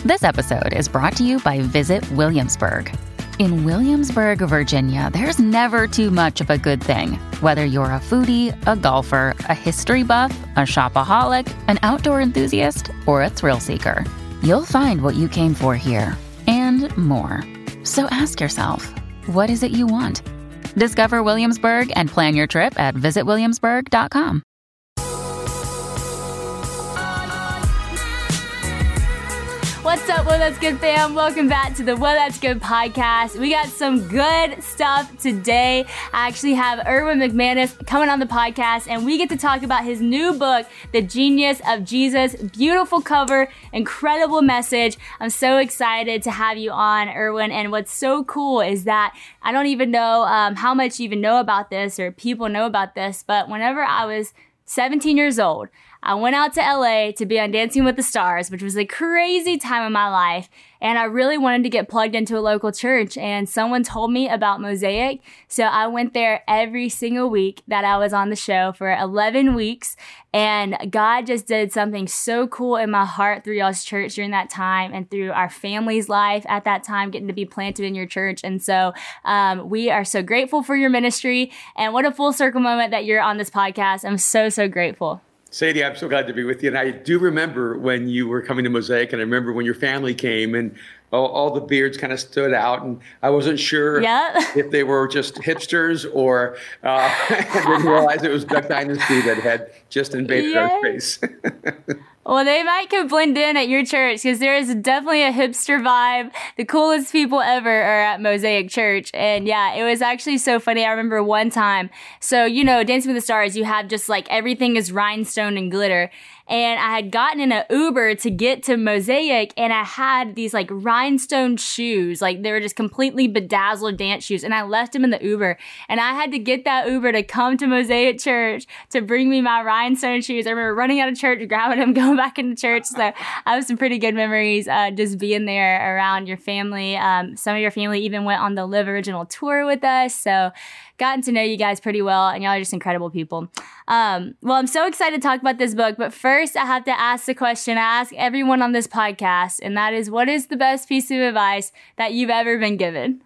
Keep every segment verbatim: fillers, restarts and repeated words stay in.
This episode is brought to you by Visit Williamsburg. In Williamsburg, Virginia, there's never too much of a good thing. Whether you're a foodie, a golfer, a history buff, a shopaholic, an outdoor enthusiast, or a thrill seeker, you'll find what you came for here and more. So ask yourself, what is it you want? Discover Williamsburg and plan your trip at visit williamsburg dot com. What's up, Well That's Good fam? Welcome back to the Well That's Good podcast. We got some good stuff today. I actually have Erwin McManus coming on the podcast, and we get to talk about his new book, The Genius of Jesus. Beautiful cover, incredible message. I'm so excited to have you on, Erwin. And what's so cool is that I don't even know um, how much you even know about this or people know about this, but whenever I was seventeen years old, I went out to L A to be on Dancing with the Stars, which was a crazy time in my life. And I really wanted to get plugged into a local church. And someone told me about Mosaic. So I went there every single week that I was on the show for eleven weeks. And God just did something so cool in my heart through y'all's church during that time and through our family's life at that time, getting to be planted in your church. And so um, we are so grateful for your ministry. And what a full circle moment that you're on this podcast. I'm so, so grateful. Sadie, I'm so glad to be with you. And I do remember when you were coming to Mosaic, and I remember when your family came and all, all the beards kind of stood out. And I wasn't sure yep. if they were just hipsters or uh, I didn't realize it was Duck Dynasty that had just invaded yes. our space. Well, they might could blend in at your church because there is definitely a hipster vibe. The coolest people ever are at Mosaic Church. And yeah, it was actually so funny. I remember one time. So, you know, Dancing with the Stars, you have just like everything is rhinestone and glitter. And I had gotten in an Uber to get to Mosaic, and I had these like rhinestone shoes. Like they were just completely bedazzled dance shoes. And I left them in the Uber, and I had to get that Uber to come to Mosaic Church to bring me my rhinestone shoes. I remember running out of church, grabbing them, going back into church. So I have some pretty good memories uh, just being there around your family. Um, some of your family even went on the Live Original tour with us. So gotten to know you guys pretty well, and y'all are just incredible people. Um, well, I'm so excited to talk about this book, but first I have to ask the question I ask everyone on this podcast, and that is, what is the best piece of advice that you've ever been given?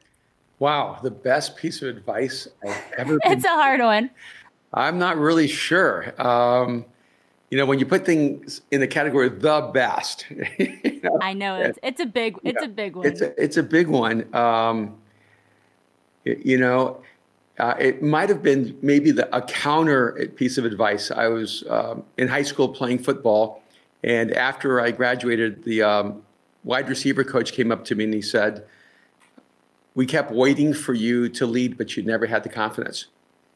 Wow, the best piece of advice I've ever been It's a hard one. I'm not really sure. Um, you know, when you put things in the category of the best, you know, I know it's it's a big it's yeah, a big one. It's a, it's a big one. Um, you know, Uh, it might have been maybe the, a counter piece of advice. I was um, in high school playing football, and after I graduated, the um, wide receiver coach came up to me and he said, "We kept waiting for you to lead, but you never had the confidence."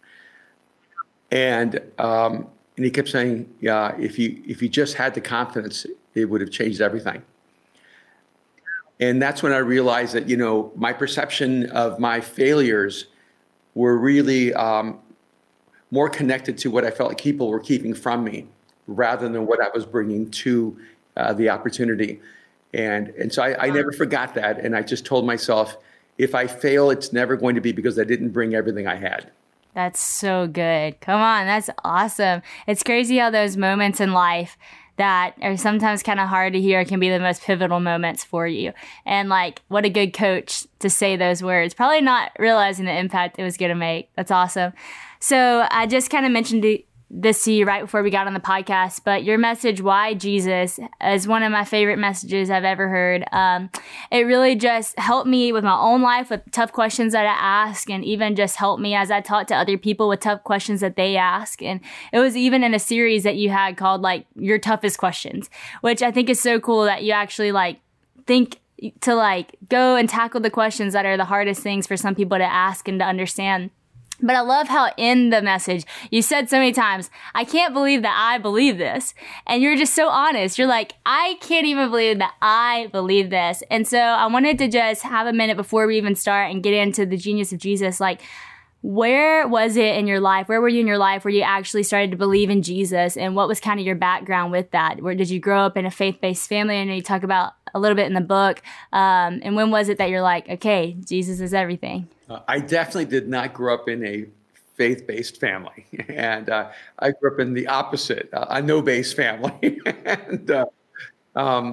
And um, and he kept saying, "Yeah, if you if you just had the confidence, it would have changed everything." And that's when I realized that, you know, my perception of my failures were really um, more connected to what I felt like people were keeping from me rather than what I was bringing to uh, the opportunity. And and so I, I never forgot that. And I just told myself, if I fail, it's never going to be because I didn't bring everything I had. That's so good. Come on, that's awesome. It's crazy how those moments in life that are sometimes kind of hard to hear can be the most pivotal moments for you. And like, what a good coach to say those words, probably not realizing the impact it was going to make. That's awesome. So I just kind of mentioned this to you right before we got on the podcast, but your message, Why Jesus, is one of my favorite messages I've ever heard. Um, it really just helped me with my own life with tough questions that I ask, and even just helped me as I talk to other people with tough questions that they ask. And it was even in a series that you had called like Your Toughest Questions, which I think is so cool that you actually like think to like go and tackle the questions that are the hardest things for some people to ask and to understand. But I love how in the message you said so many times, I can't believe that I believe this. And you're just so honest. You're like, I can't even believe that I believe this. And so I wanted to just have a minute before we even start and get into the genius of Jesus. Like, where was it in your life? Where were you in your life where you actually started to believe in Jesus? And what was kind of your background with that? Where did you grow up in a faith-based family? I know you talk about a little bit in the book. Um, and when was it that you're like, okay, Jesus is everything? Uh, I definitely did not grow up in a faith-based family. And uh, I grew up in the opposite, uh, a no-based family. and uh, um,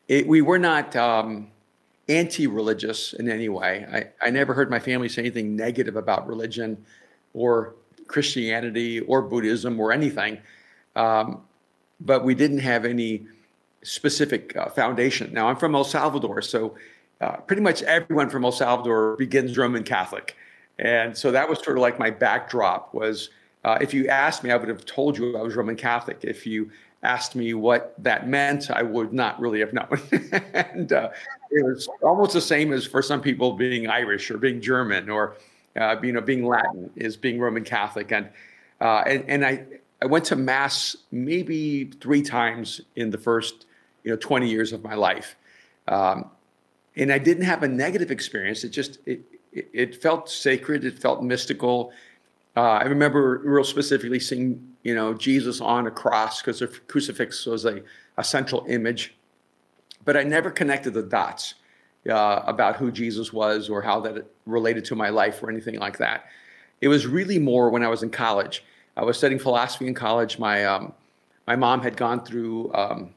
it, we were not um, anti-religious in any way. I, I never heard my family say anything negative about religion or Christianity or Buddhism or anything. Um, but we didn't have any specific uh, foundation. Now, I'm from El Salvador, so uh, pretty much everyone from El Salvador begins Roman Catholic. And so that was sort of like my backdrop was, uh, if you asked me, I would have told you I was Roman Catholic. If you asked me what that meant, I would not really have known. And uh, it was almost the same as for some people being Irish or being German or uh, you know, being Latin is being Roman Catholic. And uh, and, and I, I went to Mass maybe three times in the first you know twenty years of my life. Um, and I didn't have a negative experience. It just, it, it, it felt sacred. It felt mystical. Uh, I remember real specifically seeing, you know, Jesus on a cross because the crucifix was a, a central image. But I never connected the dots uh, about who Jesus was or how that related to my life or anything like that. It was really more when I was in college. I was studying philosophy in college. My um, my mom had gone through um,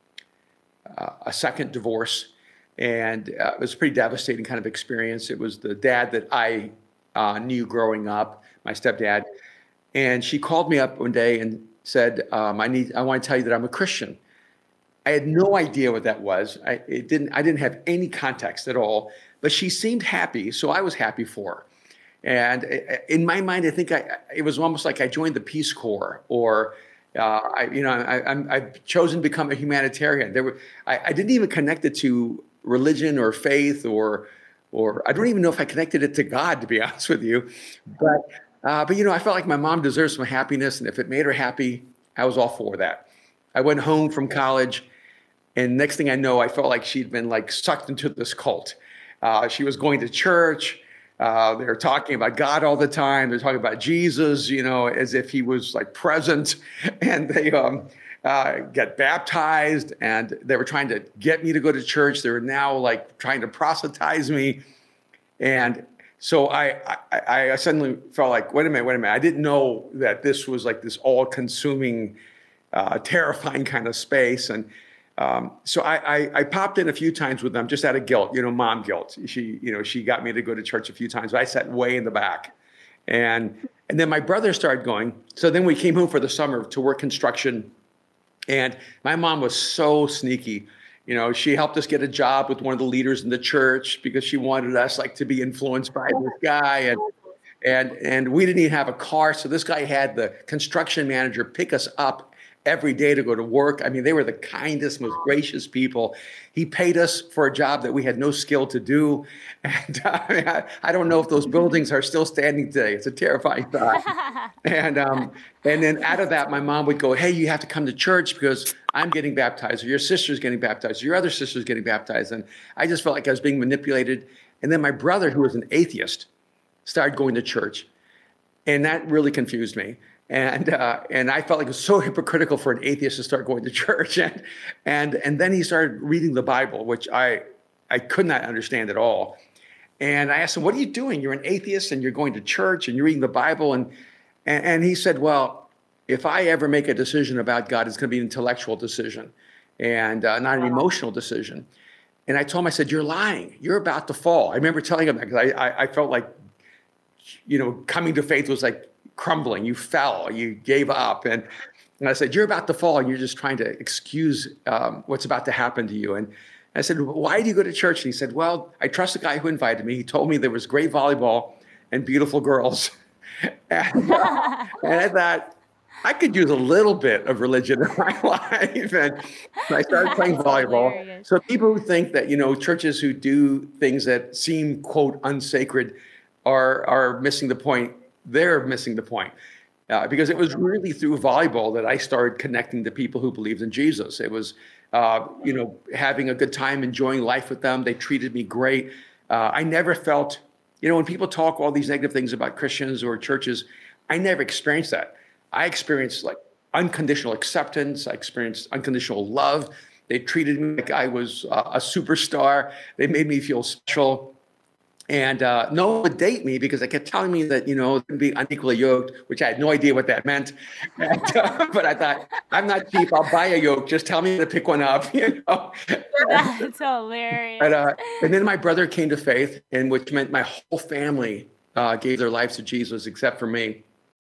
uh, a second divorce, and uh, it was a pretty devastating kind of experience. It was the dad that I uh, knew growing up, my stepdad, and she called me up one day and said, um, "I need, I want to tell you that I'm a Christian." I had no idea what that was. I it didn't, I didn't have any context at all. But she seemed happy, so I was happy for her. And in my mind, I think I, it was almost like I joined the Peace Corps, or uh, I, you know, I, I'm, I've chosen to become a humanitarian. There were, I, I didn't even connect it to religion or faith, or, or I don't even know if I connected it to God, to be honest with you. But, uh, but you know, I felt like my mom deserved some happiness, and if it made her happy, I was all for that. I went home from college, and next thing I know, I felt like she'd been like sucked into this cult. Uh, she was going to church. Uh, they were talking about God all the time. They're talking about Jesus, you know, as if he was like present. And they um, uh, got baptized, and they were trying to get me to go to church. They were now like trying to proselytize me. And so I, I, I suddenly felt like, wait a minute, wait a minute. I didn't know that this was like this all-consuming, uh, terrifying kind of space. And Um, so I, I, I popped in a few times with them just out of guilt, you know, mom guilt. She, you know, she got me to go to church a few times, but I sat way in the back. And, and then my brother started going. So then we came home for the summer to work construction. And my mom was so sneaky. You know, she helped us get a job with one of the leaders in the church because she wanted us like to be influenced by this guy. And, and, and we didn't even have a car. So this guy had the construction manager pick us up every day to go to work. I mean, they were the kindest, most gracious people. He paid us for a job that we had no skill to do. And uh, I, mean, I, I don't know if those buildings are still standing today. It's a terrifying thought. and um, and then out of that, my mom would go, hey, you have to come to church because I'm getting baptized, or your sister's getting baptized, or your other sister's getting baptized. And I just felt like I was being manipulated. And then my brother, who was an atheist, started going to church. And that really confused me. And uh, and I felt like it was so hypocritical for an atheist to start going to church. And and and then he started reading the Bible, which I I could not understand at all. And I asked him, what are you doing? You're an atheist and you're going to church and you're reading the Bible. And and, and he said, well, if I ever make a decision about God, it's going to be an intellectual decision and uh, not an emotional decision. And I told him, I said, you're lying. You're about to fall. I remember telling him that because I, I, I felt like, you know, coming to faith was like crumbling. You fell, you gave up. And, and I said, you're about to fall and you're just trying to excuse um, what's about to happen to you. And I said, why do you go to church? And he said, well, I trust the guy who invited me. He told me there was great volleyball and beautiful girls. and, uh, and I thought, I could use a little bit of religion in my life. And I started playing volleyball. Hilarious. So people who think that, you know, churches who do things that seem, quote, unsacred are are missing the point. They're missing the point. Uh, because it was really through volleyball that I started connecting to people who believed in Jesus. It was, uh, you know, having a good time, enjoying life with them. They treated me great. Uh, I never felt, you know, when people talk all these negative things about Christians or churches, I never experienced that. I experienced like unconditional acceptance. I experienced unconditional love. They treated me like I was uh, a superstar. They made me feel special. And uh, no one would date me because they kept telling me that, you know, be unequally yoked, which I had no idea what that meant. And, uh, but I thought, I'm not cheap. I'll buy a yoke. Just tell me to pick one up, you know. That's hilarious. But, uh, and then my brother came to faith, and which meant my whole family uh, gave their lives to Jesus except for me.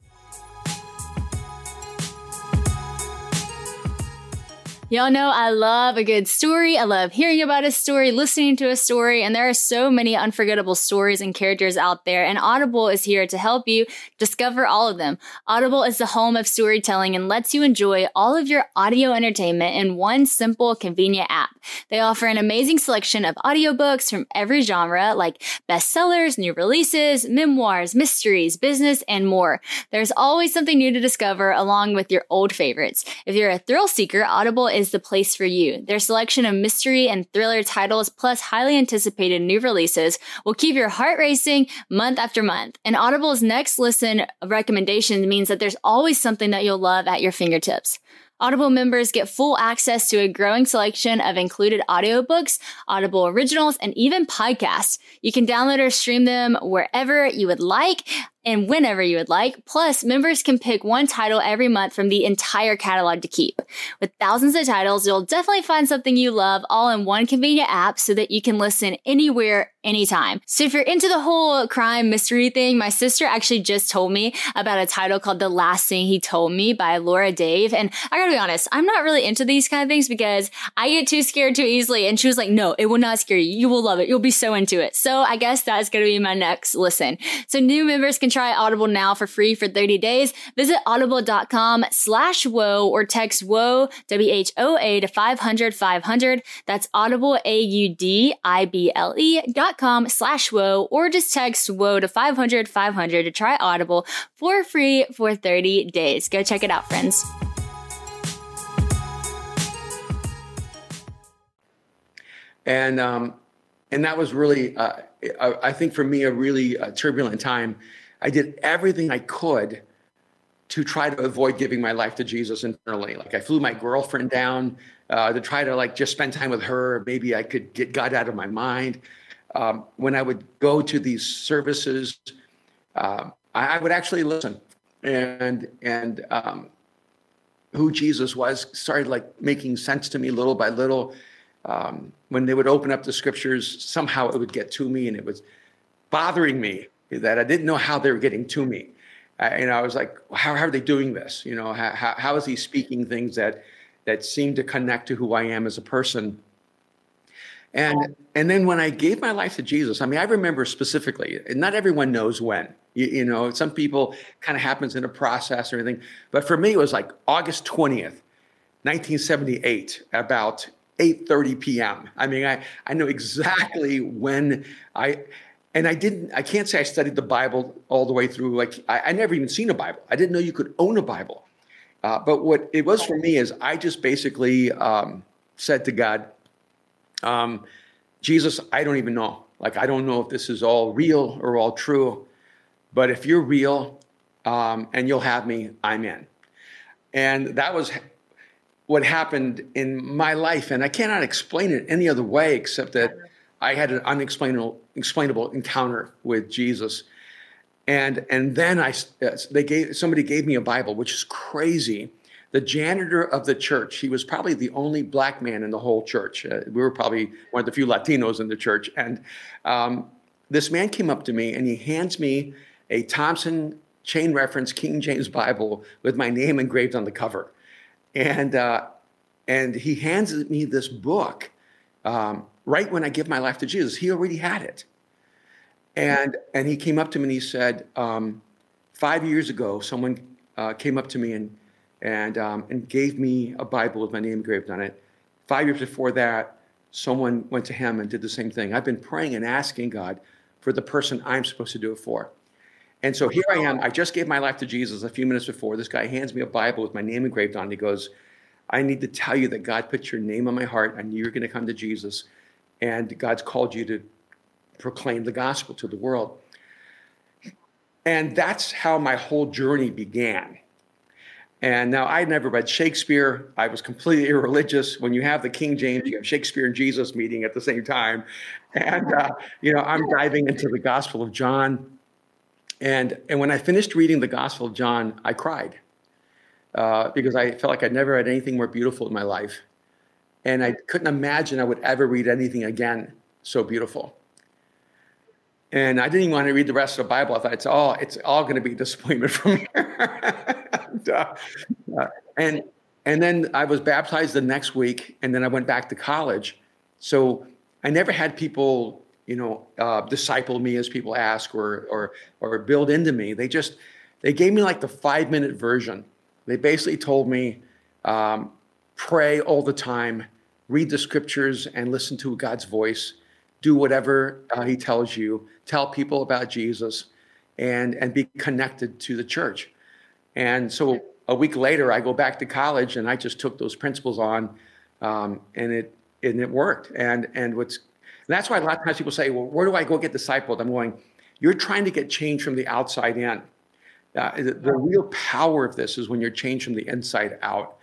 Y'all know I love a good story. I love hearing about a story, listening to a story, and there are so many unforgettable stories and characters out there, and Audible is here to help you discover all of them. Audible is the home of storytelling and lets you enjoy all of your audio entertainment in one simple, convenient app. They offer an amazing selection of audiobooks from every genre, like bestsellers, new releases, memoirs, mysteries, business, and more. There's always something new to discover along with your old favorites. If you're a thrill seeker, Audible is the place for you. Their selection of mystery and thriller titles plus highly anticipated new releases will keep your heart racing month after month. And Audible's next listen recommendation means that there's always something that you'll love at your fingertips. Audible members get full access to a growing selection of included audiobooks, Audible originals, and even podcasts. You can download or stream them wherever you would like and whenever you would like. Plus, members can pick one title every month from the entire catalog to keep. With thousands of titles, you'll definitely find something you love all in one convenient app so that you can listen anywhere, anytime. So if you're into the whole crime mystery thing, my sister actually just told me about a title called The Last Thing He Told Me by Laura Dave. And I gotta be honest, I'm not really into these kind of things because I get too scared too easily. And she was like, no, it will not scare you. You will love it. You'll be so into it. So I guess that's gonna be my next listen. So new members can try Audible now for free for thirty days. Visit audible.com slash whoa or text whoa, W H O A to five hundred five hundred. That's audible, A U D I B L E dot com slash whoa, or just text whoa to five hundred five hundred to try Audible for free for thirty days. Go check it out, friends. And, um, and that was really, uh, I, I think for me, a really uh, turbulent time. I did everything I could to try to avoid giving my life to Jesus internally. Like I flew my girlfriend down uh, to try to like just spend time with her. Maybe I could get God out of my mind. Um, when I would go to these services, uh, I, I would actually listen, and and um, who Jesus was started like making sense to me little by little. Um, when they would open up the scriptures, somehow it would get to me, and it was bothering me that I didn't know how they were getting to me. I, you know, I was like, how, how are they doing this? You know, how, how, how is he speaking things that that seem to connect to who I am as a person? And and then when I gave my life to Jesus, I mean, I remember specifically, and not everyone knows when, you, you know, some people kind of happens in a process or anything. But for me, it was like August twentieth, nineteen seventy-eight, about eight thirty p.m. I mean, I, I know exactly when I, and I didn't, I can't say I studied the Bible all the way through. Like I, I never even seen a Bible. I didn't know you could own a Bible. Uh, but what it was for me is I just basically um, said to God, um, Jesus, I don't even know. Like, I don't know if this is all real or all true, but if you're real um, and you'll have me, I'm in. And that was what happened in my life. And I cannot explain it any other way except that I had an unexplainable explainable encounter with Jesus. And and then I they gave somebody gave me a Bible, which is crazy. The janitor of the church, he was probably the only black man in the whole church. Uh, we were probably one of the few Latinos in the church. And um, this man came up to me and he hands me a Thompson Chain Reference King James Bible with my name engraved on the cover. And uh, and he hands me this book um, right when I give my life to Jesus. He already had it. And and he came up to me and he said, um, five years ago, someone uh, came up to me and and um, and gave me a Bible with my name engraved on it. Five years before that, someone went to him and did the same thing. I've been praying and asking God for the person I'm supposed to do it for. And so here I am. I just gave my life to Jesus a few minutes before. This guy hands me a Bible with my name engraved on it. He goes, I need to tell you that God put your name on my heart. I knew you were going to come to Jesus. And God's called you to proclaim the gospel to the world. And that's how my whole journey began. And now I'd never read Shakespeare. I was completely irreligious. When you have the King James, you have Shakespeare and Jesus meeting at the same time. And, uh, you know, I'm diving into the Gospel of John. And, and when I finished reading the Gospel of John, I cried uh, because I felt like I'd never had anything more beautiful in my life. And I couldn't imagine I would ever read anything again so beautiful. And I didn't even want to read the rest of the Bible. I thought it's all it's all going to be disappointment from here. and, uh, uh, and and then I was baptized the next week, and then I went back to college. So I never had people, you know, uh, disciple me, as people ask, or or or build into me. They just they gave me like the five minute version. They basically told me, um, pray all the time, read the scriptures, and listen to God's voice. Do whatever uh, he tells you, tell people about Jesus, and, and be connected to the church. And so a week later, I go back to college, and I just took those principles on, um, and it and it worked. And and what's and that's why a lot of times people say, well, where do I go get discipled? I'm going, you're trying to get change from the outside in. Uh, the, the real power of this is when you're changed from the inside out.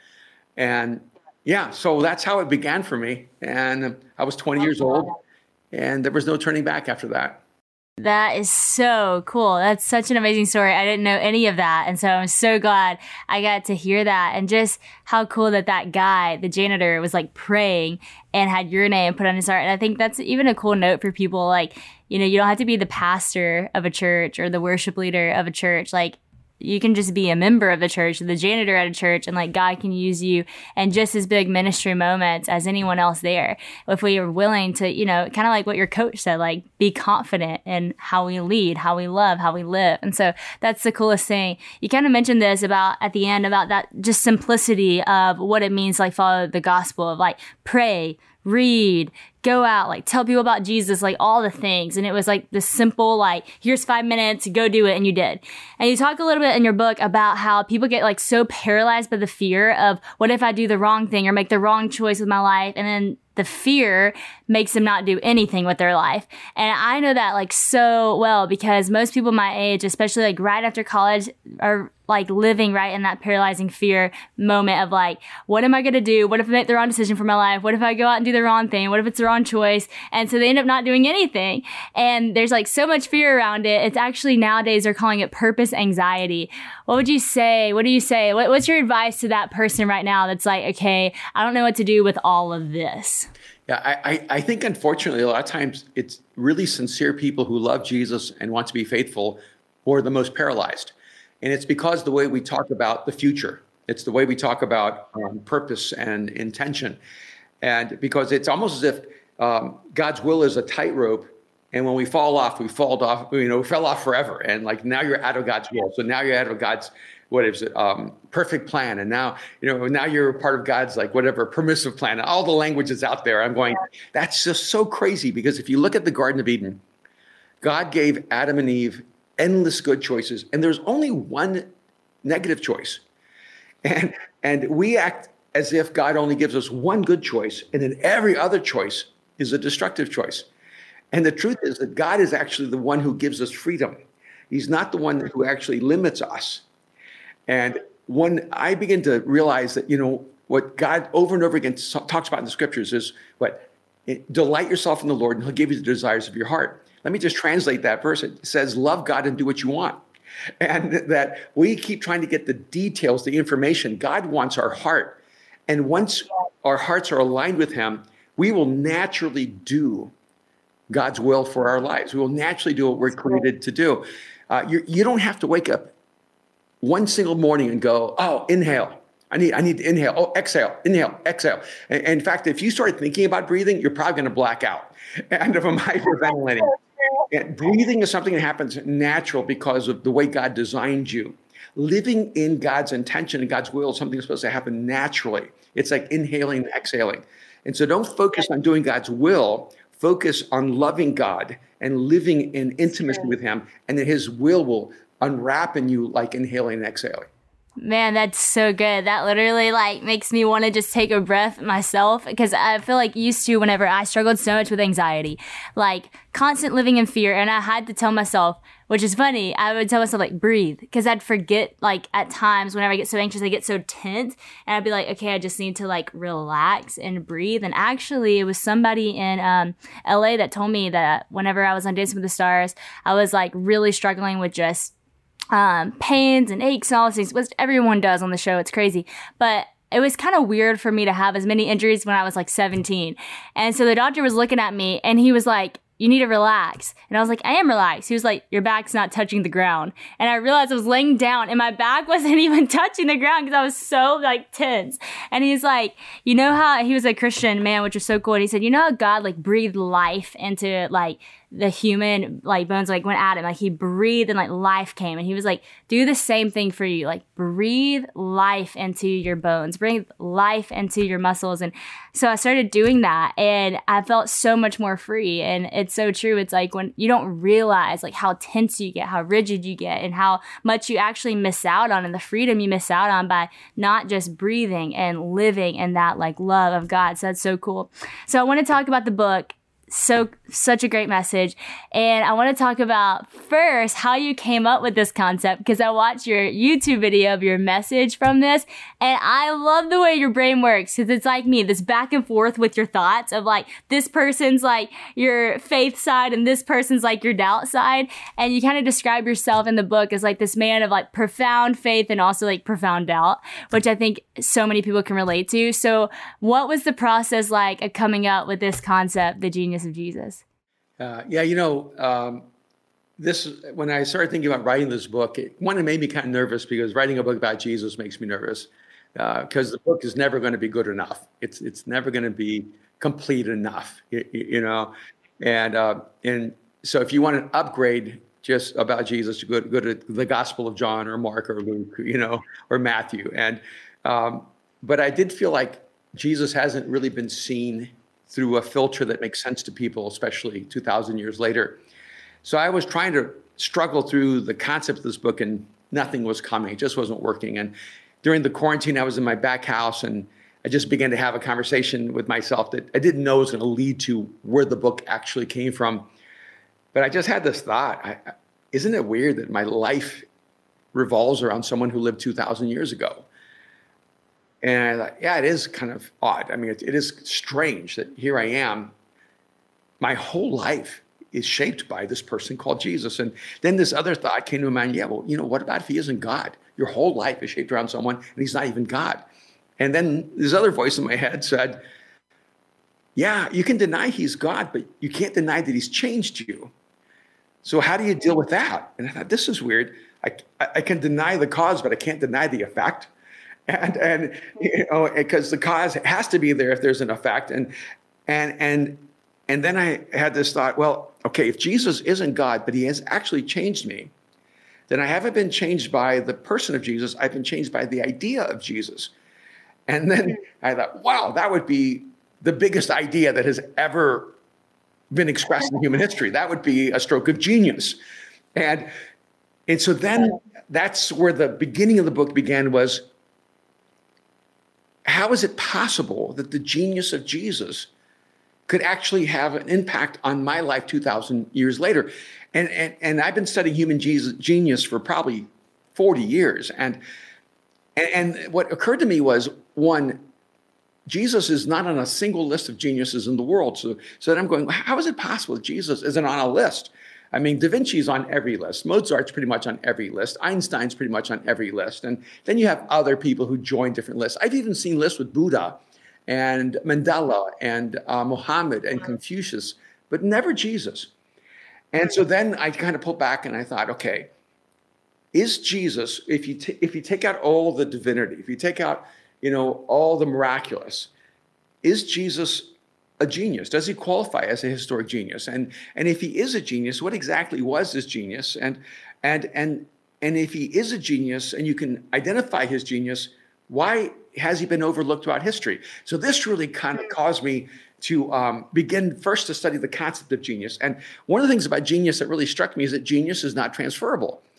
And yeah, so that's how it began for me. And I was twenty years old. And there was no turning back after that. That is so cool. That's such an amazing story. I didn't know any of that. And so I'm so glad I got to hear that. And just how cool that that guy, the janitor, was like praying and had your name put on his heart. And I think that's even a cool note for people. Like, you know, you don't have to be the pastor of a church or the worship leader of a church. Like, you can just be a member of the church, the janitor at a church, and like God can use you in just as big ministry moments as anyone else there. If we are willing to, you know, kind of like what your coach said, like be confident in how we lead, how we love, how we live. And so that's the coolest thing. You kind of mentioned this about at the end about that just simplicity of what it means, like follow the gospel of like pray, read, go out, like tell people about Jesus, like all the things. And it was like this simple, like, here's five minutes, go do it. And you did. And you talk a little bit in your book about how people get like so paralyzed by the fear of what if I do the wrong thing or make the wrong choice with my life? And then the fear makes them not do anything with their life. And I know that like so well because most people my age, especially like right after college, are like living right in that paralyzing fear moment of like, what am I going to do? What if I make the wrong decision for my life? What if I go out and do the wrong thing? What if it's the wrong choice? And so they end up not doing anything. And there's like so much fear around it. It's actually nowadays they're calling it purpose anxiety. What would you say? What do you say? What, what's your advice to that person right now that's like, okay, I don't know what to do with all of this? Yeah, I, I, I think unfortunately a lot of times it's really sincere people who love Jesus and want to be faithful who are the most paralyzed. And it's because the way we talk about the future, it's the way we talk about um, purpose and intention. And because it's almost as if um, God's will is a tightrope. And when we fall off, we fall off, you know, we fell off forever. And like now you're out of God's will. So now you're out of God's, what is it, um, perfect plan. And now, you know, now you're part of God's like whatever permissive plan. All the language is out there. I'm going, that's just so crazy because if you look at the Garden of Eden, God gave Adam and Eve endless good choices, and there's only one negative choice. And and we act as if God only gives us one good choice, and then every other choice is a destructive choice. And the truth is that God is actually the one who gives us freedom. He's not the one who actually limits us. And when I begin to realize that, you know, what God over and over again talks about in the scriptures is what? Delight yourself in the Lord, and he'll give you the desires of your heart. Let me just translate that verse. It says, love God and do what you want. And that we keep trying to get the details, the information. God wants our heart. And once our hearts are aligned with him, we will naturally do God's will for our lives. We will naturally do what we're created to do. Uh, you, you don't have to wake up one single morning and go, oh, inhale. I need, I need to inhale. Oh, exhale, inhale, exhale. And, and in fact, if you start thinking about breathing, you're probably going to black out. And if I'm hyperventilating. And breathing is something that happens natural because of the way God designed you. Living in God's intention and God's will is something that's supposed to happen naturally. It's like inhaling and exhaling. And so don't focus on doing God's will. Focus on loving God and living in intimacy with him. And then his will will unwrap in you like inhaling and exhaling. man, that's so good. That literally like makes me want to just take a breath myself, because I feel like used to whenever I struggled so much with anxiety, like constant living in fear. And I had to tell myself, which is funny, I would tell myself like breathe, because I'd forget like at times whenever I get so anxious, I get so tense, and I'd be like, okay, I just need to like relax and breathe. And actually it was somebody in um, L A that told me that whenever I was on Dancing with the Stars, I was like really struggling with just um, pains and aches and all these things, which everyone does on the show. It's crazy. But it was kind of weird for me to have as many injuries when I was like seventeen. And so the doctor was looking at me and he was like, you need to relax. And I was like, I am relaxed. He was like, your back's not touching the ground. And I realized I was laying down and my back wasn't even touching the ground because I was so like tense. And he's like, you know how he was a Christian man, which was so cool. And he said, you know how God like breathed life into like the human like bones, like when Adam, like he breathed and like life came, and he was like, do the same thing for you, like breathe life into your bones, breathe life into your muscles. And so I started doing that and I felt so much more free. And it's so true. It's like when you don't realize like how tense you get, how rigid you get, and how much you actually miss out on, and the freedom you miss out on by not just breathing and living in that like love of God. So that's so cool. So I want to talk about the book. So, such a great message. And I want to talk about first how you came up with this concept, because I watched your YouTube video of your message from this. And I love the way your brain works, because it's like me, this back and forth with your thoughts of like, this person's like your faith side and this person's like your doubt side. And you kind of describe yourself in the book as like this man of like profound faith and also like profound doubt, which I think so many people can relate to. So what was the process like of coming up with this concept, the genius of Jesus? Uh, yeah, you know, um, this when I started thinking about writing this book, it, one, it made me kind of nervous, because writing a book about Jesus makes me nervous, because uh, the book is never going to be good enough. It's it's never going to be complete enough, you, you know. And uh, and so if you want an upgrade just about Jesus, you go, go to the Gospel of John or Mark or Luke, you know, or Matthew. And um, but I did feel like Jesus hasn't really been seen through a filter that makes sense to people, especially two thousand years later. So I was trying to struggle through the concept of this book, and nothing was coming. It just wasn't working. And during the quarantine, I was in my back house, and I just began to have a conversation with myself that I didn't know was going to lead to where the book actually came from. But I just had this thought, I, isn't it weird that my life revolves around someone who lived two thousand years ago? And I thought, yeah, it is kind of odd. I mean, it, it is strange that here I am. My whole life is shaped by this person called Jesus. And then this other thought came to my mind. Yeah, well, you know, what about if he isn't God? Your whole life is shaped around someone and he's not even God. And then this other voice in my head said, yeah, you can deny he's God, but you can't deny that he's changed you. So how do you deal with that? And I thought, this is weird. I, I can deny the cause, but I can't deny the effect. And, and, you know, because the cause has to be there if there's an effect. And, and, and, and then I had this thought, well, okay, if Jesus isn't God, but he has actually changed me, then I haven't been changed by the person of Jesus. I've been changed by the idea of Jesus. And then I thought, wow, that would be the biggest idea that has ever been expressed in human history. That would be a stroke of genius. And, and so then that's where the beginning of the book began, was, how is it possible that the genius of Jesus could actually have an impact on my life two thousand years later? And, and, and I've been studying human Jesus, genius for probably forty years. And, and, and what occurred to me was, one, Jesus is not on a single list of geniuses in the world. So, so then I'm going, how is it possible that Jesus isn't on a list? I mean, Da Vinci's on every list. Mozart's pretty much on every list. Einstein's pretty much on every list. And then you have other people who join different lists. I've even seen lists with Buddha and Mandela and uh, Muhammad and Confucius, but never Jesus. And so then I kind of pulled back and I thought, okay, is Jesus, if you, t- if you take out all the divinity, if you take out, you know, all the miraculous, is Jesus a genius? Does he qualify as a historic genius? And and if he is a genius, what exactly was this genius? And and and and if he is a genius and you can identify his genius, why has he been overlooked throughout history? So this really kind of caused me to um, begin first to study the concept of genius. And one of the things about genius that really struck me is that genius is not transferable.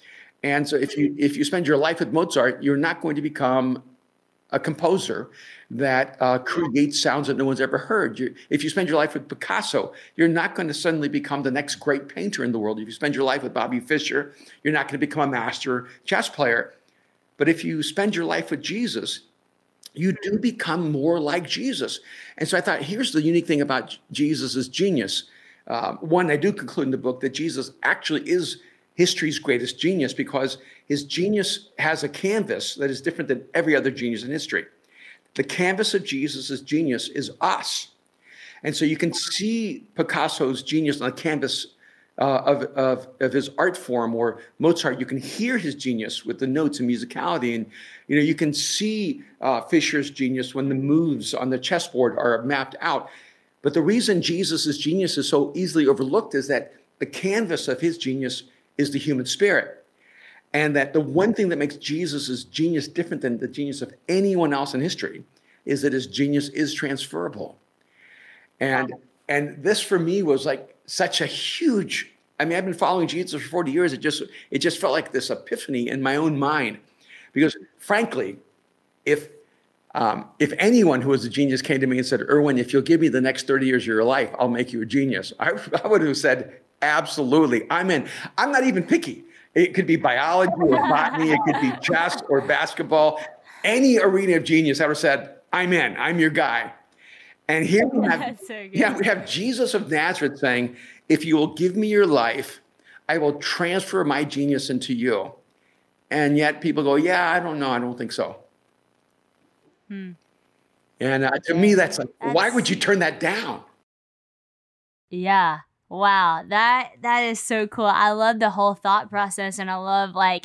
And so if you if you spend your life with Mozart, you're not going to become a composer that uh, creates sounds that no one's ever heard. You, if you spend your life with Picasso, you're not going to suddenly become the next great painter in the world. If you spend your life with Bobby Fischer, you're not going to become a master chess player. But if you spend your life with Jesus, you do become more like Jesus. And so I thought, here's the unique thing about Jesus's genius. Uh, one, I do conclude in the book that Jesus actually is history's greatest genius because his genius has a canvas that is different than every other genius in history. The canvas of Jesus's genius is us. And so you can see Picasso's genius on the canvas uh, of, of, of his art form, or Mozart, you can hear his genius with the notes and musicality. And you know, you can see uh, Fischer's genius when the moves on the chessboard are mapped out. But the reason Jesus's genius is so easily overlooked is that the canvas of his genius is the human spirit. And that the one thing that makes Jesus's genius different than the genius of anyone else in history is that his genius is transferable. And, and this for me was like such a huge, I mean, I've been following Jesus for forty years. It just, it just felt like this epiphany in my own mind. Because frankly, if, um, if anyone who was a genius came to me and said, Erwin, if you'll give me the next thirty years of your life, I'll make you a genius, I, I would have said, absolutely, I'm in. I'm not even picky. It could be biology or botany. It could be chess or basketball. Any arena of genius, I would have said, I'm in. I'm your guy. And here we have, so yeah, we have Jesus of Nazareth saying, if you will give me your life, I will transfer my genius into you. And yet people go, yeah, I don't know. I don't think so. Hmm. And uh, to me, that's like, that's... why would you turn that down? Yeah. Wow, that that is so cool. I love the whole thought process, and I love like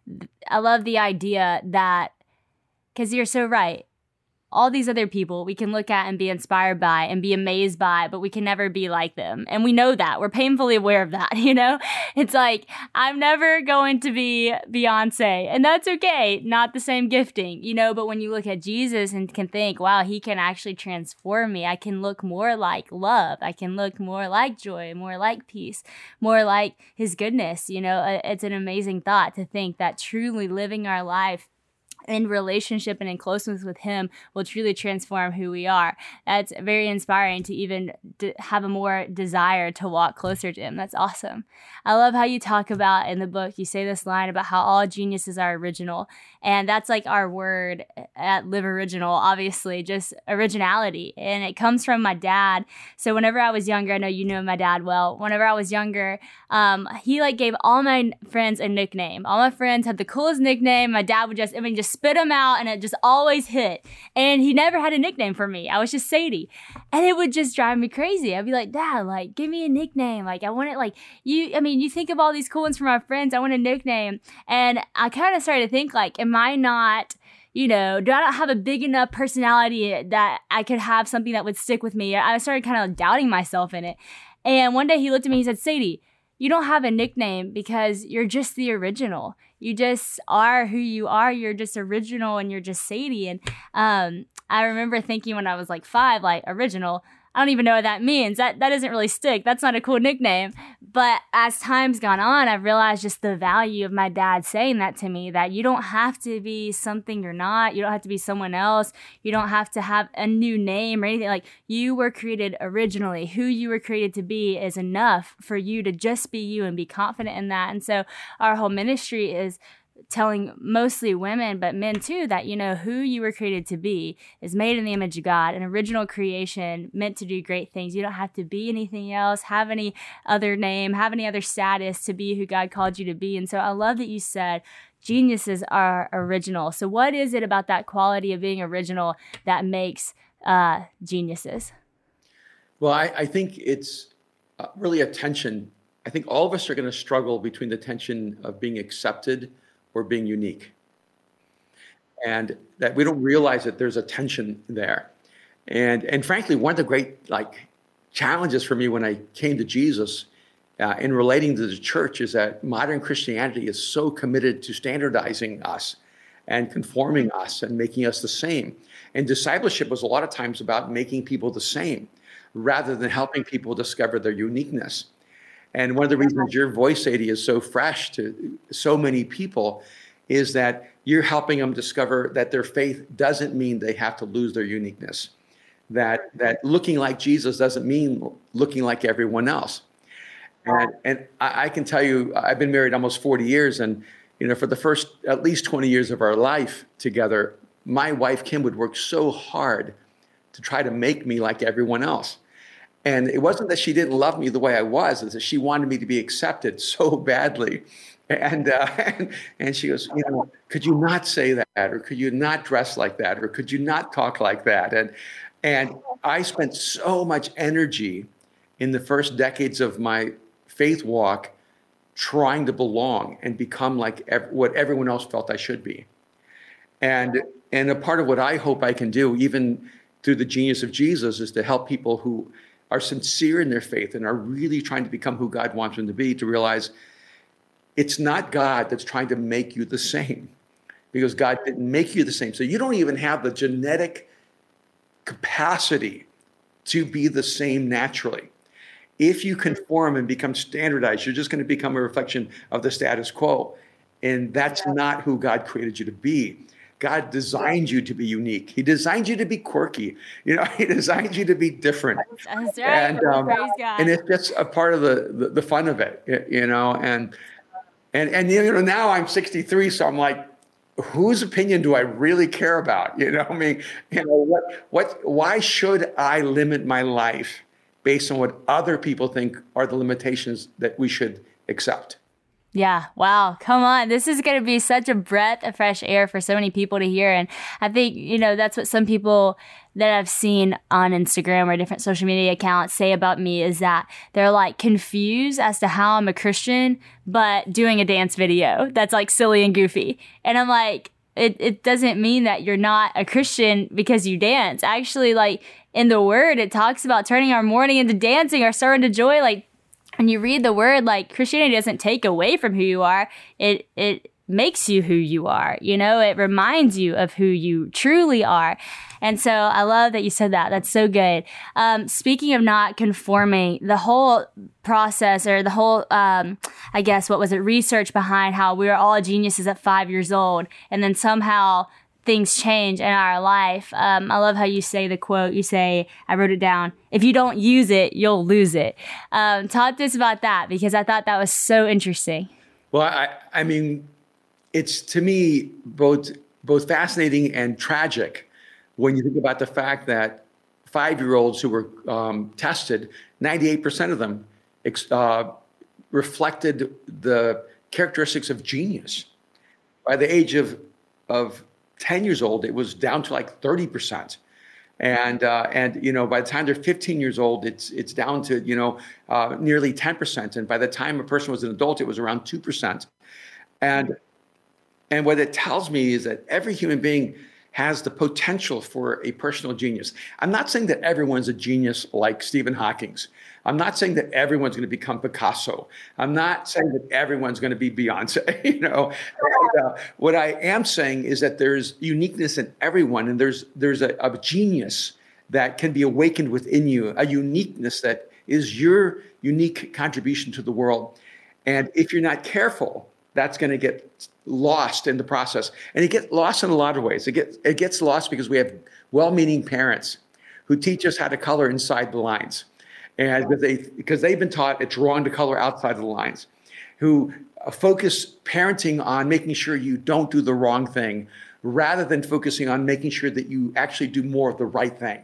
I love the idea that, because you're so right. All these other people we can look at and be inspired by and be amazed by, but we can never be like them. And we know that. We're painfully aware of that, you know? It's like, I'm never going to be Beyonce, and that's okay. Not the same gifting, you know? But when you look at Jesus and can think, wow, he can actually transform me. I can look more like love. I can look more like joy, more like peace, more like his goodness. You know, it's an amazing thought to think that truly living our life in relationship and in closeness with him will truly transform who we are. That's very inspiring to even de- have a more desire to walk closer to him. That's awesome. I love how you talk about in the book, you say this line about how all geniuses are original. And that's like our word at Live Original, obviously, just originality. And it comes from my dad. So whenever I was younger, I know you know my dad well. Whenever I was younger, um, he like gave all my friends a nickname. All my friends had the coolest nickname. My dad would just, I mean, just spit them out, and it just always hit. And he never had a nickname for me. I was just Sadie. And it would just drive me crazy. I'd be like, Dad, like, give me a nickname. Like, I want it, like, you, I mean, you think of all these cool ones from my friends. I want a nickname. And I kind of started to think, like, am I not, you know, do I not have a big enough personality that I could have something that would stick with me? I started kind of doubting myself in it. And one day he looked at me, he said, Sadie, you don't have a nickname because you're just the original. You just are who you are. You're just original, and you're just Sadie. And um, I remember thinking when I was like five, like, original, I don't even know what that means. That that doesn't really stick. That's not a cool nickname. But as time's gone on, I've realized just the value of my dad saying that to me, that you don't have to be something you're not. You don't have to be someone else. You don't have to have a new name or anything. Like, you were created originally. Who you were created to be is enough for you to just be you and be confident in that. And so our whole ministry is telling mostly women, but men too, that, you know, who you were created to be is made in the image of God, an original creation meant to do great things. You don't have to be anything else, have any other name, have any other status to be who God called you to be. And so I love that you said geniuses are original. So what is it about that quality of being original that makes uh, geniuses? Well, I, I think it's uh, really a tension. I think all of us are going to struggle between the tension of being accepted or being unique. And that we don't realize that there's a tension there. And and frankly, one of the great like challenges for me when I came to Jesus uh, in relating to the church is that modern Christianity is so committed to standardizing us and conforming us and making us the same. And discipleship was a lot of times about making people the same rather than helping people discover their uniqueness. And one of the reasons your voice, Sadie, is so fresh to so many people is that you're helping them discover that their faith doesn't mean they have to lose their uniqueness. That that looking like Jesus doesn't mean looking like everyone else. And and I, I can tell you, I've been married almost forty years, and you know, for the first at least twenty years of our life together, my wife Kim would work so hard to try to make me like everyone else. And it wasn't that she didn't love me the way I was, it's that she wanted me to be accepted so badly. And, uh, and and she goes, you know, could you not say that, or could you not dress like that, or could you not talk like that? And and I spent so much energy in the first decades of my faith walk trying to belong and become like ev- what everyone else felt I should be. And and a part of what I hope I can do, even through the genius of Jesus, is to help people who are sincere in their faith and are really trying to become who God wants them to be, to realize it's not God that's trying to make you the same, because God didn't make you the same. So you don't even have the genetic capacity to be the same naturally. If you conform and become standardized, you're just going to become a reflection of the status quo. And that's not who God created you to be. God designed you to be unique. He designed you to be quirky. You know, he designed you to be different. That's right. And, um, Praise God. and it's just a part of the, the, the fun of it, you know. And, and, and, you know, now I'm sixty-three, so I'm like, whose opinion do I really care about? You know, I mean, you know, what, what, why should I limit my life based on what other people think are the limitations that we should accept? Yeah. Wow. Come on. This is going to be such a breath of fresh air for so many people to hear. And I think, you know, that's what some people that I've seen on Instagram or different social media accounts say about me, is that they're like confused as to how I'm a Christian, but doing a dance video that's like silly and goofy. And I'm like, it, it doesn't mean that you're not a Christian because you dance. Actually, like in the word, it talks about turning our mourning into dancing, our sorrow into joy. Like, when you read the word, like Christianity doesn't take away from who you are. It it makes you who you are. You know, it reminds you of who you truly are. And so I love that you said that. That's so good. Um, speaking of not conforming, the whole process, or the whole, um, I guess, what was it, research behind how we were all geniuses at five years old, and then somehow things change in our life. Um, I love how you say the quote. You say, I wrote it down, if you don't use it, you'll lose it. Um, talk to us about that, because I thought that was so interesting. Well, I, I mean, it's to me both both fascinating and tragic when you think about the fact that five-year-olds who were um, tested, ninety-eight percent of them uh, reflected the characteristics of genius. By the age of of ten years old, it was down to like thirty percent. And, uh, and you know, by the time they're fifteen years old, it's it's down to, you know, uh, nearly ten percent. And by the time a person was an adult, it was around two percent. And, and what it tells me is that every human being has the potential for a personal genius. I'm not saying that everyone's a genius like Stephen Hawking's. I'm not saying that everyone's going to become Picasso. I'm not saying that everyone's going to be Beyonce. You know, and, uh, what I am saying is that there's uniqueness in everyone, and there's there's a, a genius that can be awakened within you, a uniqueness that is your unique contribution to the world. And if you're not careful, that's going to get lost in the process. And it gets lost in a lot of ways. It gets it gets lost because we have well-meaning parents who teach us how to color inside the lines. And because they, because they've been taught it's wrong to color outside of the lines, who focus parenting on making sure you don't do the wrong thing, rather than focusing on making sure that you actually do more of the right thing.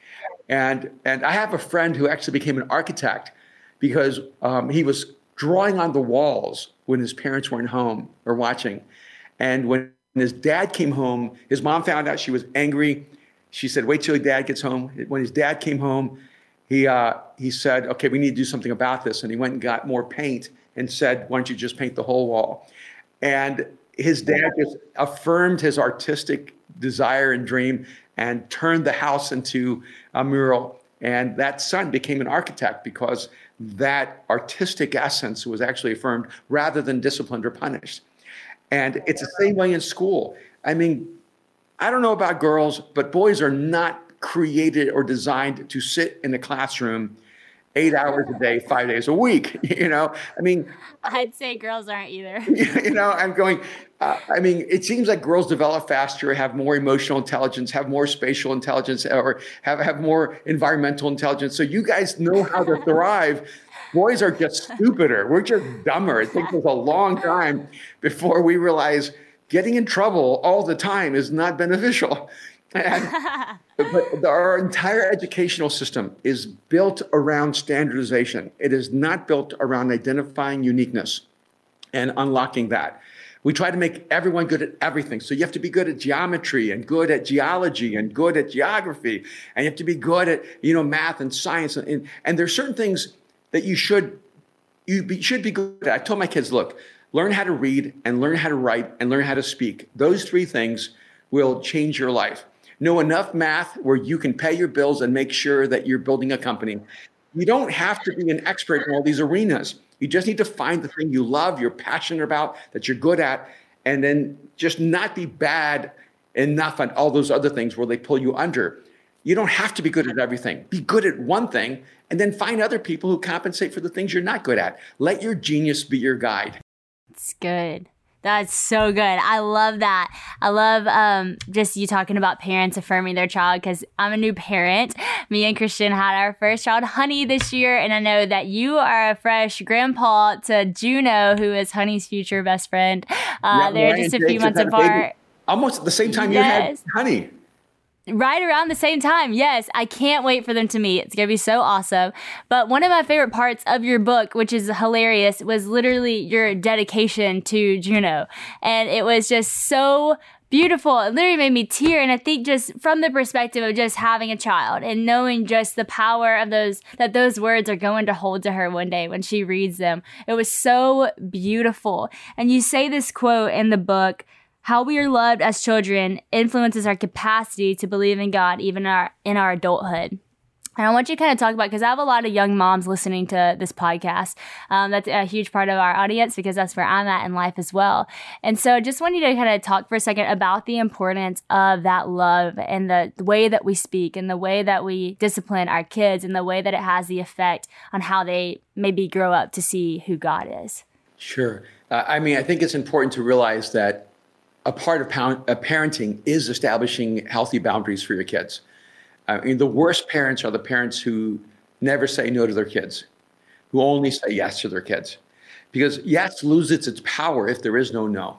And, and I have a friend who actually became an architect because um, he was drawing on the walls when his parents weren't home or watching. And when his dad came home, his mom found out, she was angry. She said, wait till your dad gets home. When his dad came home, He uh, he said, okay, we need to do something about this. And he went and got more paint and said, why don't you just paint the whole wall? And his dad just affirmed his artistic desire and dream and turned the house into a mural. And that son became an architect because that artistic essence was actually affirmed rather than disciplined or punished. And it's the same way in school. I mean, I don't know about girls, but boys are not created or designed to sit in a classroom eight hours a day, five days a week. You know, I mean, I'd say girls aren't either. you know, I'm going, uh, I mean, it seems like girls develop faster, have more emotional intelligence, have more spatial intelligence, or have, have more environmental intelligence. So you guys know how to thrive. Boys are just stupider. We're just dumber. It takes us a long time before we realize getting in trouble all the time is not beneficial. And, but our entire educational system is built around standardization. It is not built around identifying uniqueness and unlocking that. We try to make everyone good at everything. So you have to be good at geometry and good at geology and good at geography. And you have to be good at, you know, math and science. And, and, and there's certain things that you should, you be, should be good at. I told my kids, look, learn how to read and learn how to write and learn how to speak. Those three things will change your life. Know enough math where you can pay your bills and make sure that you're building a company. You don't have to be an expert in all these arenas. You just need to find the thing you love, you're passionate about, that you're good at, and then just not be bad enough on all those other things where they pull you under. You don't have to be good at everything. Be good at one thing, and then find other people who compensate for the things you're not good at. Let your genius be your guide. It's good. That's so good. I love that. I love um, just you talking about parents affirming their child, because I'm a new parent. Me and Christian had our first child, Honey, this year. And I know that you are a fresh grandpa to Juno, who is Honey's future best friend. Uh, yeah, they're Ryan just a Jakes few months had a apart. baby almost at the same time Yes. you had Honey. Right around the same time. Yes. I can't wait for them to meet. It's going to be so awesome. But one of my favorite parts of your book, which is hilarious, was literally your dedication to Juno. And it was just so beautiful. It literally made me tear. And I think just from the perspective of just having a child and knowing just the power of those, that those words are going to hold to her one day when she reads them. It was so beautiful. And you say this quote in the book: how we are loved as children influences our capacity to believe in God, even our, in our adulthood. And I want you to kind of talk about, because I have a lot of young moms listening to this podcast. Um, that's a huge part of our audience, because that's where I'm at in life as well. And so I just want you to kind of talk for a second about the importance of that love and the, the way that we speak and the way that we discipline our kids and the way that it has the effect on how they maybe grow up to see who God is. Sure. Uh, I mean, I think it's important to realize that a part of parenting is establishing healthy boundaries for your kids. I mean, the worst parents are the parents who never say no to their kids, who only say yes to their kids. Because yes loses its power if there is no no.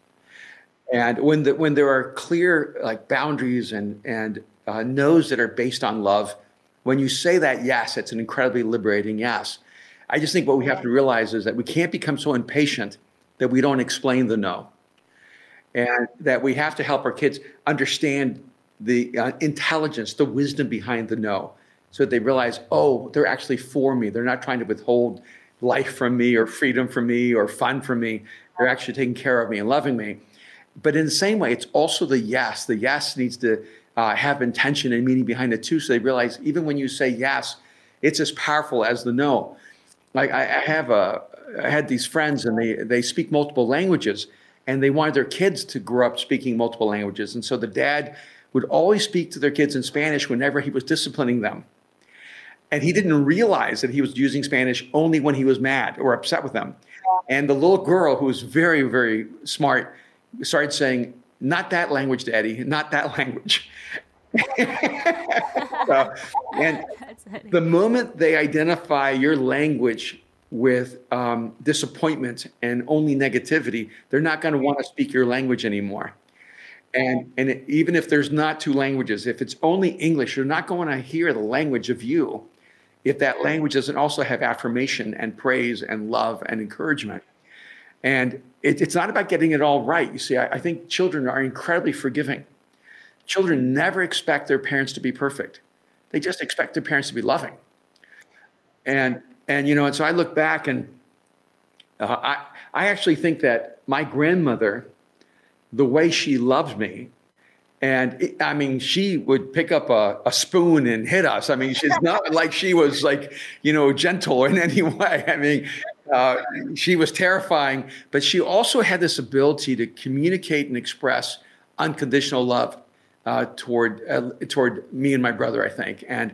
And when the, when there are clear like boundaries and, and uh, no's that are based on love, when you say that yes, it's an incredibly liberating yes. I just think what we have to realize is that we can't become so impatient that we don't explain the no. And that we have to help our kids understand the uh, intelligence, the wisdom behind the no, so that they realize, oh, they're actually for me. They're not trying to withhold life from me or freedom from me or fun from me. They're actually taking care of me and loving me. But in the same way, it's also the yes. The yes needs to uh, have intention and meaning behind it too, so they realize even when you say yes, it's as powerful as the no. Like I, I have a, I had these friends, and they they speak multiple languages. And they wanted their kids to grow up speaking multiple languages. And so the dad would always speak to their kids in Spanish whenever he was disciplining them. And he didn't realize that he was using Spanish only when he was mad or upset with them. And the little girl, who was very, very smart, started saying, "Not that language, Daddy, not that language." so, and the moment they identify your language with um, disappointment and only negativity, they're not going to want to speak your language anymore. And and it, even if there's not two languages, if it's only English, you're not going to hear the language of you if that language doesn't also have affirmation and praise and love and encouragement. And it, it's not about getting it all right. You see, I, I think children are incredibly forgiving. Children never expect their parents to be perfect. They just expect their parents to be loving. And And, you know, and so I look back and uh, I, I actually think that my grandmother, the way she loved me, and it, I mean, she would pick up a, a spoon and hit us. I mean, she's not like she was like, you know, gentle in any way. I mean, uh, she was terrifying, but she also had this ability to communicate and express unconditional love uh, toward uh, toward me and my brother, I think. And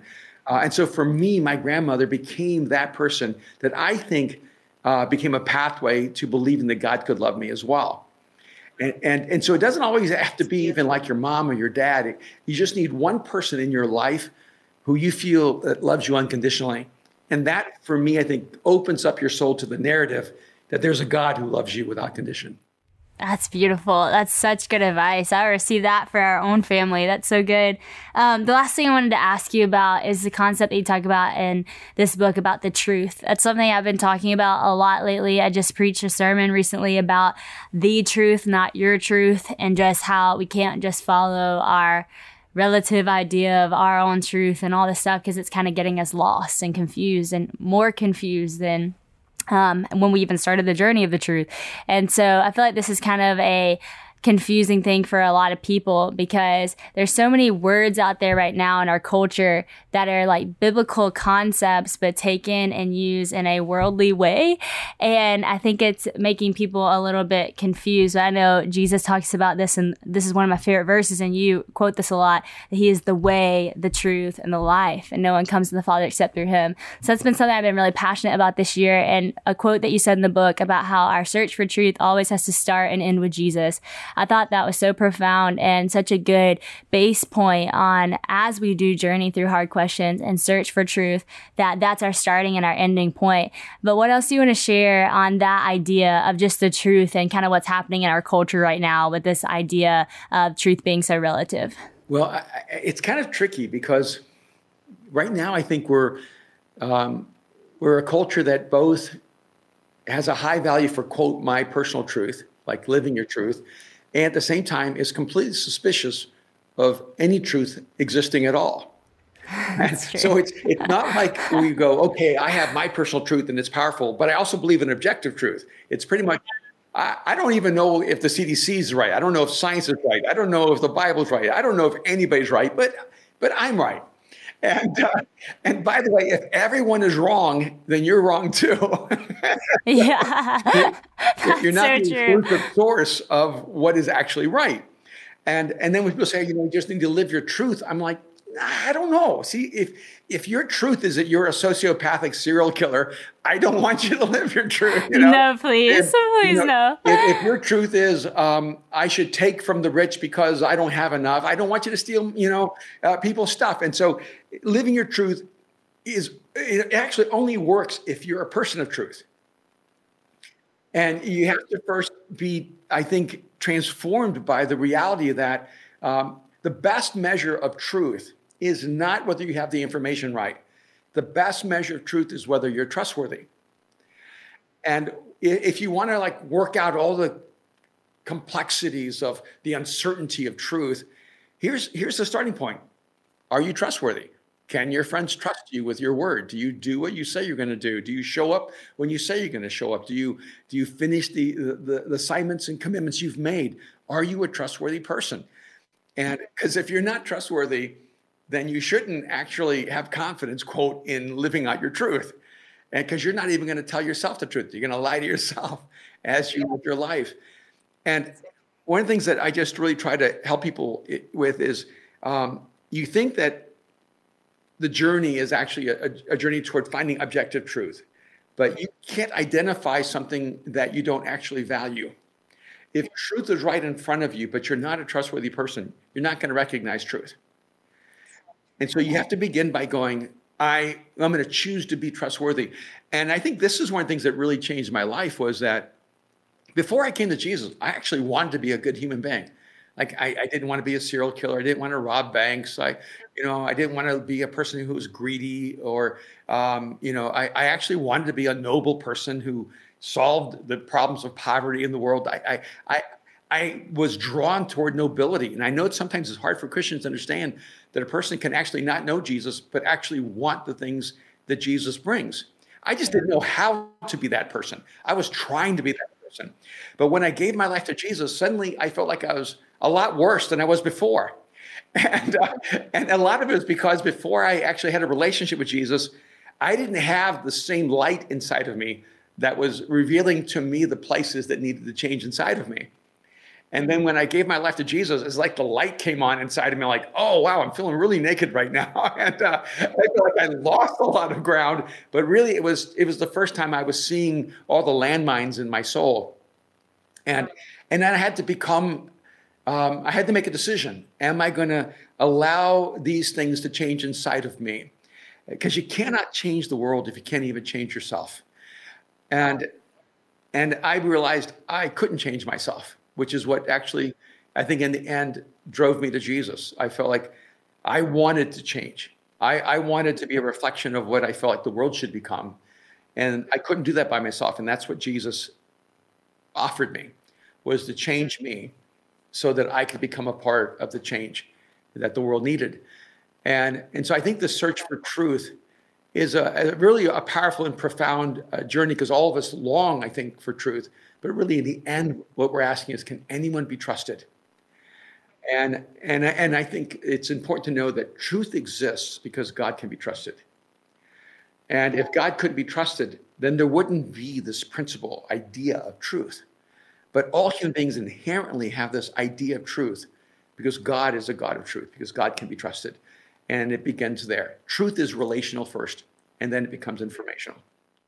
Uh, and so for me, my grandmother became that person that I think uh, became a pathway to believing that God could love me as well. And, and, and so it doesn't always have to be even like your mom or your dad. You just need one person in your life who you feel that loves you unconditionally. And that, for me, I think opens up your soul to the narrative that there's a God who loves you without condition. That's beautiful. That's such good advice. I received that for our own family. That's so good. Um, the last thing I wanted to ask you about is the concept that you talk about in this book about the truth. That's something I've been talking about a lot lately. I just preached a sermon recently about the truth, not your truth, and just how we can't just follow our relative idea of our own truth and all this stuff because it's kind of getting us lost and confused and more confused than Um, when we even started the journey of the truth. And so I feel like this is kind of a confusing thing for a lot of people because there's so many words out there right now in our culture that are like biblical concepts but taken and used in a worldly way. And I think it's making people a little bit confused. I know Jesus talks about this, and this is one of my favorite verses, and you quote this a lot, that he is the way, the truth, and the life, and no one comes to the Father except through him. So that's been something I've been really passionate about this year. And a quote that you said in the book about how our search for truth always has to start and end with Jesus. I thought that was so profound and such a good base point on as we do journey through hard questions and search for truth, that that's our starting and our ending point. But what else do you want to share on that idea of just the truth and kind of what's happening in our culture right now with this idea of truth being so relative? Well, I, it's kind of tricky because right now I think we're um, we're a culture that both has a high value for, quote, my personal truth, like living your truth, and at the same time is completely suspicious of any truth existing at all. So it's it's not like we go, okay, I have my personal truth and it's powerful, but I also believe in objective truth. It's pretty much, I, I don't even know if the C D C is right. I don't know if science is right. I don't know if the Bible's right. I don't know if anybody's right, but but I'm right. And uh, and by the way, if everyone is wrong, then you're wrong too. Yeah, you're, you're not so the true. exclusive source of what is actually right. And and then when people say, you know, you just need to live your truth, I'm like, I don't know. See, if if your truth is that you're a sociopathic serial killer, I don't want you to live your truth. You know? No, please, If, please, you know, no. If, if your truth is, um, I should take from the rich because I don't have enough, I don't want you to steal, you know, uh, people's stuff. And so, living your truth is it actually only works if you're a person of truth. And you have to first be, I think, transformed by the reality that um, the best measure of truth is not whether you have the information right. The best measure of truth is whether you're trustworthy. And if you want to like work out all the complexities of the uncertainty of truth, here's, here's the starting point. Are you trustworthy? Can your friends trust you with your word? Do you do what you say you're going to do? Do you show up when you say you're going to show up? Do you, do you finish the, the, the assignments and commitments you've made? Are you a trustworthy person? And because if you're not trustworthy, then you shouldn't actually have confidence, quote, in living out your truth. And because you're not even going to tell yourself the truth. You're going to lie to yourself as you live your life. And one of the things that I just really try to help people with is um, you think that the journey is actually a, a journey toward finding objective truth, but you can't identify something that you don't actually value. If truth is right in front of you, but you're not a trustworthy person, you're not going to recognize truth. And so you have to begin by going, I, I'm going to choose to be trustworthy. And I think this is one of the things that really changed my life was that before I came to Jesus, I actually wanted to be a good human being. Like I, I didn't want to be a serial killer. I didn't want to rob banks. I, you know, I didn't want to be a person who was greedy or, um, you know, I, I actually wanted to be a noble person who solved the problems of poverty in the world. I, I, I, I was drawn toward nobility. And I know it's sometimes it's hard for Christians to understand that a person can actually not know Jesus, but actually want the things that Jesus brings. I just didn't know how to be that person. I was trying to be that person. But when I gave my life to Jesus, suddenly I felt like I was a lot worse than I was before. And, uh, and a lot of it was because before I actually had a relationship with Jesus, I didn't have the same light inside of me that was revealing to me the places that needed to change inside of me. And then when I gave my life to Jesus, it's like the light came on inside of me, like, oh, wow, I'm feeling really naked right now. And uh, I feel like I lost a lot of ground. But really, it was it was the first time I was seeing all the landmines in my soul. And, and then I had to become, um, I had to make a decision. Am I going to allow these things to change inside of me? Because you cannot change the world if you can't even change yourself. And, and I realized I couldn't change myself, which is what actually, I think in the end, drove me to Jesus. I felt like I wanted to change. I, I wanted to be a reflection of what I felt like the world should become. And I couldn't do that by myself. And that's what Jesus offered me, was to change me so that I could become a part of the change that the world needed. And, and so I think the search for truth is a, a really a powerful and profound uh, journey, because all of us long, I think, for truth. But really, in the end, what we're asking is, can anyone be trusted? And, and, and I think it's important to know that truth exists because God can be trusted. And if God couldn't be trusted, then there wouldn't be this principle, idea of truth. But all human beings inherently have this idea of truth because God is a God of truth, because God can be trusted. And it begins there. Truth is relational first, and then it becomes informational.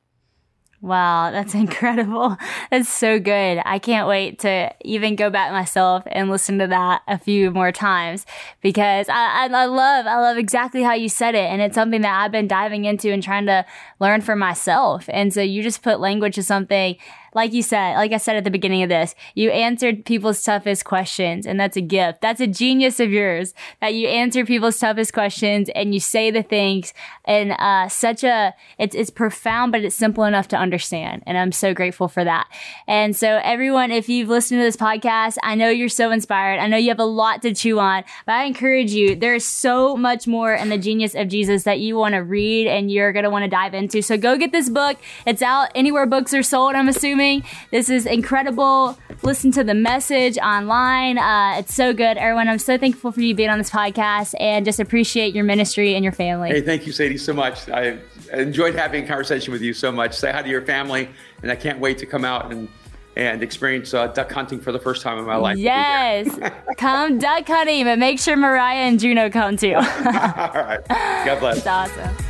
Wow, that's incredible. That's so good. I can't wait to even go back myself and listen to that a few more times, because I, I, I love, I love exactly how you said it. And it's something that I've been diving into and trying to learn for myself. And so you just put language to something. Like you said, like I said at the beginning of this, you answered people's toughest questions, and that's a gift. That's a genius of yours, that you answer people's toughest questions and you say the things in uh, such a, it's, it's profound, but it's simple enough to understand. And I'm so grateful for that. And so everyone, if you've listened to this podcast, I know you're so inspired. I know you have a lot to chew on, but I encourage you, there's so much more in the genius of Jesus that you want to read and you're going to want to dive into. So go get this book. It's out anywhere books are sold, I'm assuming. This is incredible. Listen to the message online. Uh, it's so good. Erwin, I'm so thankful for you being on this podcast, and just appreciate your ministry and your family. Hey, thank you, Sadie, so much. I enjoyed having a conversation with you so much. Say hi to your family, and I can't wait to come out and and experience uh, duck hunting for the first time in my life. Yes. Come duck hunting, but make sure Mariah and Juno come too. All right. God bless. It's awesome.